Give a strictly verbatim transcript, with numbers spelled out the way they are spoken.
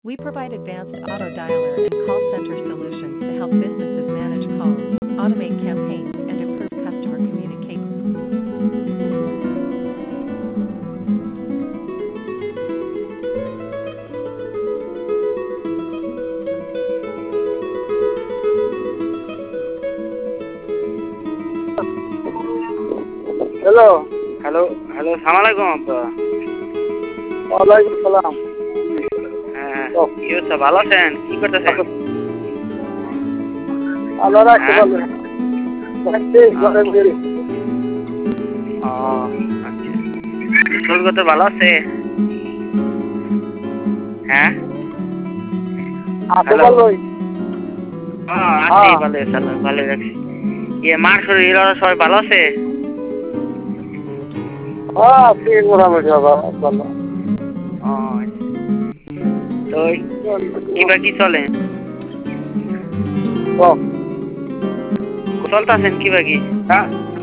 We provide advanced auto dialer and call center solutions to help businesses manage calls, automate campaigns, and improve customer communication. Hello hello hello সালাম আলাইকুম আব্বা। ওয়ালাইকুম সালাম। হ্যাঁ কি অবস্থা, ভালো আছেন? কি করতেছেন? আল্লাহ রাখতে হ্যাঁ? পারবেন। রাখতে ঘরে বেরি। ও আচ্ছা, স্কুল কত ভালো আছে? হ্যাঁ আপনি হ্যালো, বলবই। হ্যাঁ আছি ভালো, সালাম ভালো রাখছি। ইয়ে মার শরীর ওরা সবাই ভালো আছে? হ্যাঁ আছি মোটামুটি বাবা ভালো। ও তো কিবা কি চলে? ও চলতেছেন কিবা কি? হ্যাঁ